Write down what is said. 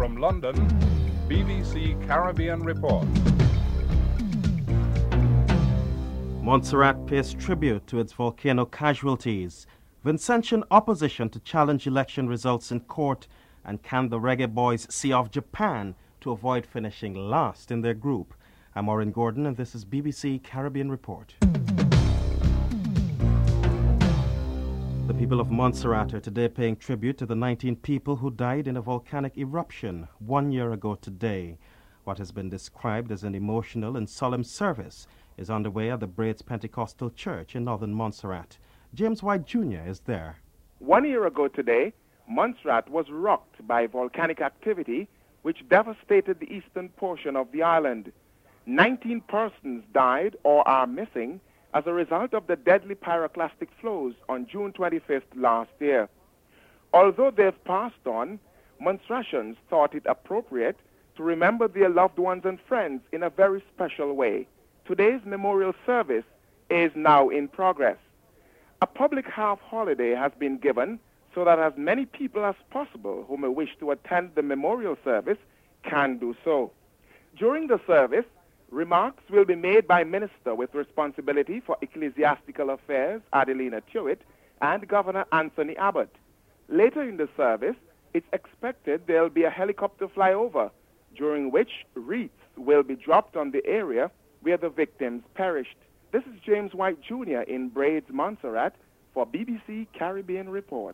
from London, BBC Caribbean Report. Montserrat pays tribute to its volcano casualties. Vincentian opposition to challenge election results in court. And can the Reggae Boys see off Japan to avoid finishing last in their group? I'm Maureen Gordon, and this is BBC Caribbean Report. The people of Montserrat are today paying tribute to the 19 people who died in a volcanic eruption 1 year ago today. What has been described as an emotional and solemn service is underway at the Braids Pentecostal Church in northern Montserrat. James White Jr. is there. 1 year ago today, Montserrat was rocked by volcanic activity which devastated the eastern portion of the island. 19 persons died or are missing as a result of the deadly pyroclastic flows on June 25th last year. Although they've passed on, Montserratians thought it appropriate to remember their loved ones and friends in a very special way. Today's memorial service is now in progress. A public half-holiday has been given so that as many people as possible who may wish to attend the memorial service can do so. During the service, remarks will be made by Minister with responsibility for ecclesiastical affairs, Adelina Tuitt, and Governor Anthony Abbott. Later in the service, it's expected there'll be a helicopter flyover, during which wreaths will be dropped on the area where the victims perished. This is James White Jr. in Braids, Montserrat for BBC Caribbean Report.